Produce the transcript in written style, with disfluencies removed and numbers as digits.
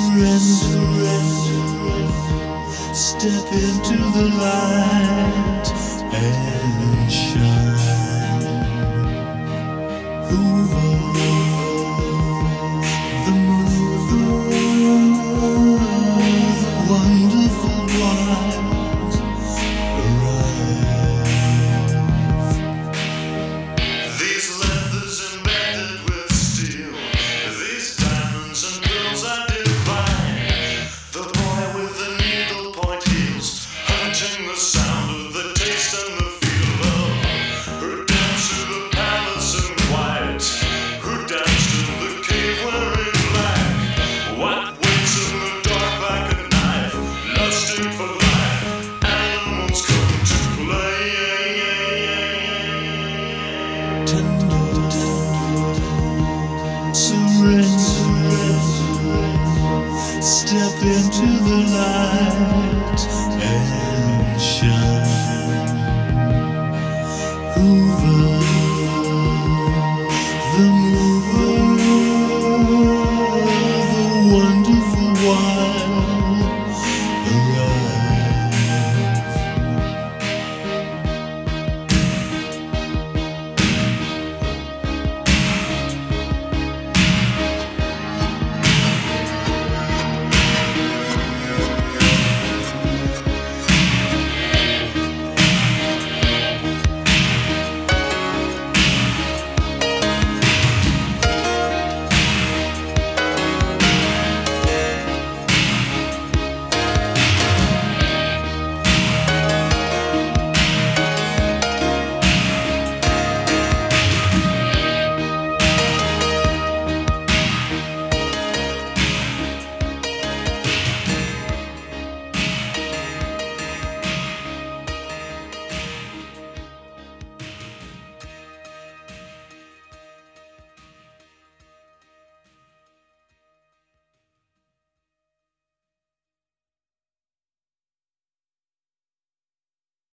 Surrender, step into the light and shine over the moon, the wonderful wild arrive. These leathers embedded with steel, these diamonds and pearls are divine. The boy with the needle point heels, hunting the sound of the taste and the feel of who danced to the palace in white, who danced in the cave wearing black. What waits in the dark like a knife, lusting for life, animals come to play. Tender, surrender, step into the light and shine.